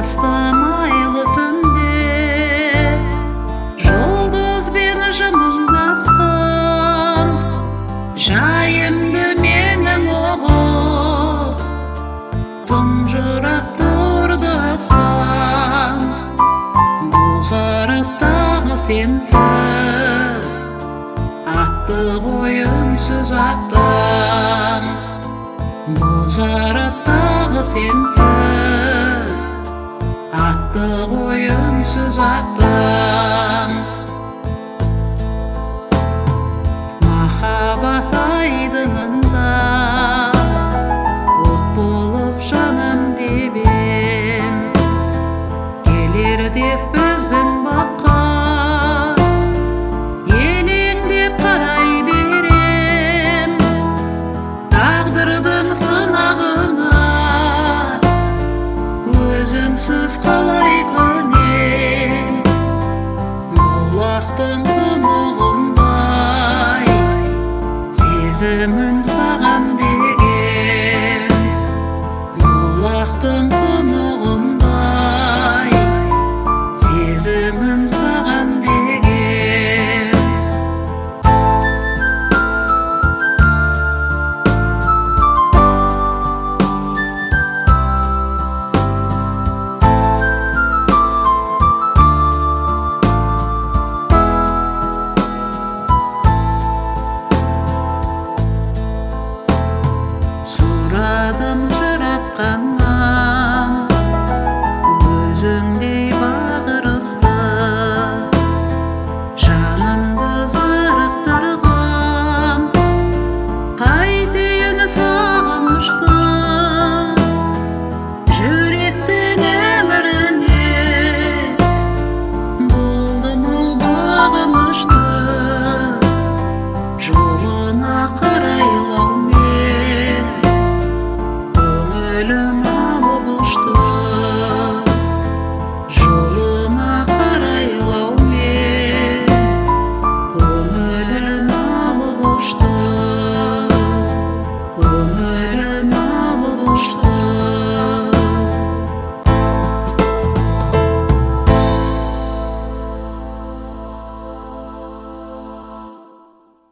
Астым айлы түнде жұлдызбен жымыңдасқан, жайымды менің оғып тұнжырап тұрды аспан. Бозарыптағы сенсіз атты ғой үнсіз аттан. Бозарыптағы сенсіз атты ғой үнсіз аттан. Махаббат айдынында от болып жаным дебем, келер деп біздің баққа елеңдеп қарай берем. Тағдырдың сынағына өзіңсіз қалай көнем. Бұлақтың тұнығындай сезімім саған деген. Бұлақтың тұнығындай сезімім саған деген. Сұрадым жаратқаннан өзіңдей бағырысты, жанымды зарықтырған қайтейін сағынышты. Жүректің өміріне болдым ол бағынышты, жолына қарайлаумен көңілім алып ұшты.